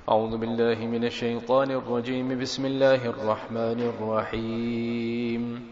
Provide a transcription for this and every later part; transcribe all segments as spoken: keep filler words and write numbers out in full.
أعوذ بالله من الشيطان الرجيم. بسم الله الرحمن الرحيم.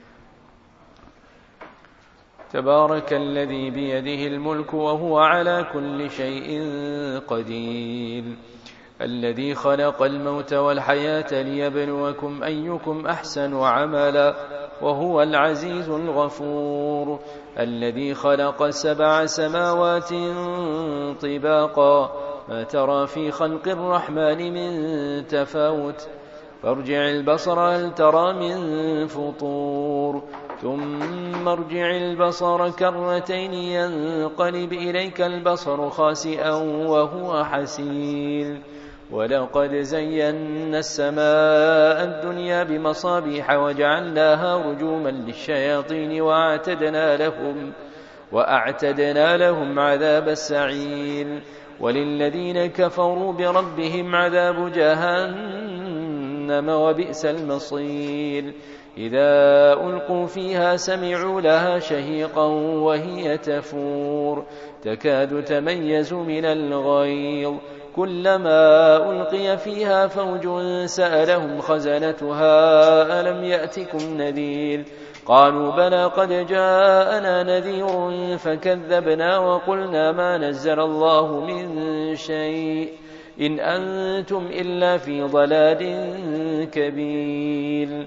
تبارك الذي بيده الملك وهو على كل شيء قدير، الذي خلق الموت والحياة ليبلوكم أيكم أحسن عملا، وهو العزيز الغفور، الذي خلق سبع سماوات طباقا، ما ترى في خلق الرحمن من تفاوت، فارجع البصر هل ترى من فطور، ثم ارجع البصر كرتين ينقلب إليك البصر خاسئا وهو حسير، ولقد زينا السماء الدنيا بمصابيح وجعلناها رجوما للشياطين وأعتدنا لهم, وأعتدنا لهم عذاب السعير، وللذين كفروا بربهم عذاب جهنم وبئس المصير. إذا ألقوا فيها سمعوا لها شهيقا وهي تفور، تكاد تميز من الغيظ، كلما ألقي فيها فوج سألهم خزنتها ألم يأتكم نذير، قالوا بلى قد جاءنا نذير فكذبنا وقلنا ما نزل الله من شيء إن أنتم إلا في ضلال كبير.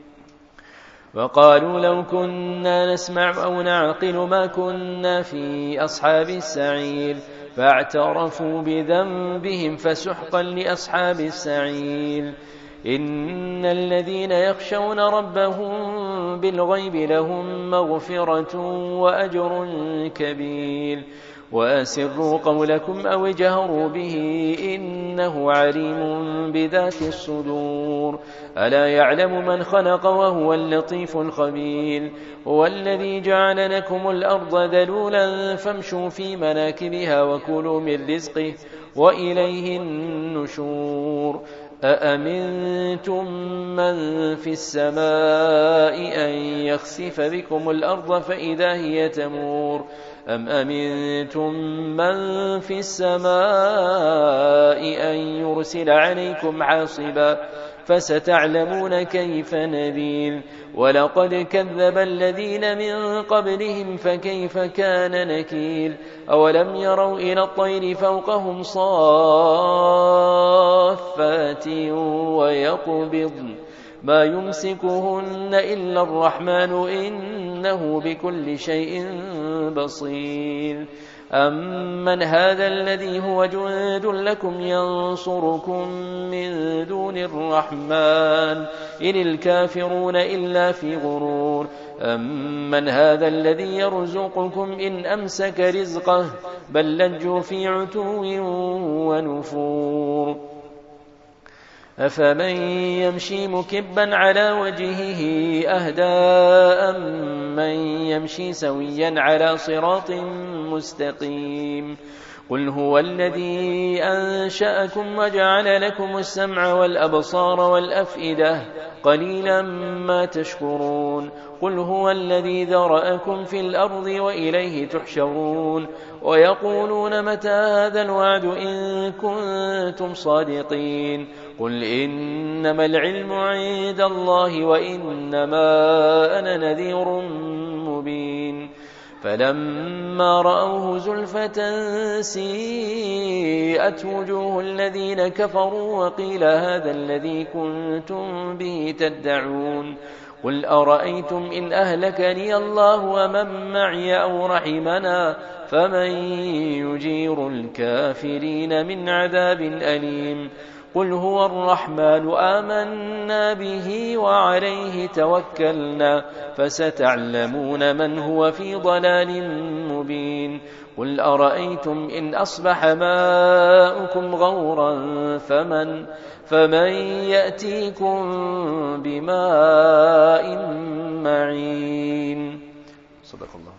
وقالوا لو كنا نسمع أو نعقل ما كنا في أصحاب السعير، فاعترفوا بذنبهم فسحقا لأصحاب السعير. إن الذين يخشون ربهم بالغيب لهم مغفرة وأجر كبير، وأسروا قولكم أو اجهروا به إنه عليم بذات الصدور، ألا يعلم من خلق وهو اللطيف الخبير. هو الذي جعل لكم الأرض ذلولا فامشوا في مناكبها وكلوا من رزقه وإليه النشور. أأمنتم من في السماء أن يخسف بكم الأرض فإذا هي تمور، أم أمنتم من في السماء أن يرسل عليكم حاصبا، فستعلمون كيف نذير. ولقد كذب الذين من قبلهم فكيف كان نكير. أولم يروا إلى الطير فوقهم صافات ويقبضن ما يمسكهن إلا الرحمن إنه بكل شيء بصير. أمن هذا الذي هو جند لكم ينصركم من دون الرحمن إن الكافرون إلا في غرور. أمن هذا الذي يرزقكم إن أمسك رزقه بل لجوا في عتو ونفور. أفمن يمشي مكبا على وجهه أهدى من يمشي سويا على صراط مستقيم. قل هو الذي أنشأكم وجعل لكم السمع والأبصار والأفئدة قليلا ما تشكرون. قل هو الذي ذرأكم في الأرض وإليه تحشرون. ويقولون متى هذا الوعد إن كنتم صادقين. قل إنما العلم عند الله وإنما أنا نذير مبين. فلما رأوه زلفة سيئت وجوه الذين كفروا وقيل هذا الذي كنتم به تدعون. قل أرأيتم إن أهلكني الله ومن معي أو رحمنا فمن يجير الكافرين من عذاب أليم. قل هو الرحمن آمنا به وعليه توكلنا فستعلمون من هو في ضلال مبين. قل أرأيتم إن أصبح ماؤكم غورا فمن, فمن يأتيكم بماء معين. صدق الله.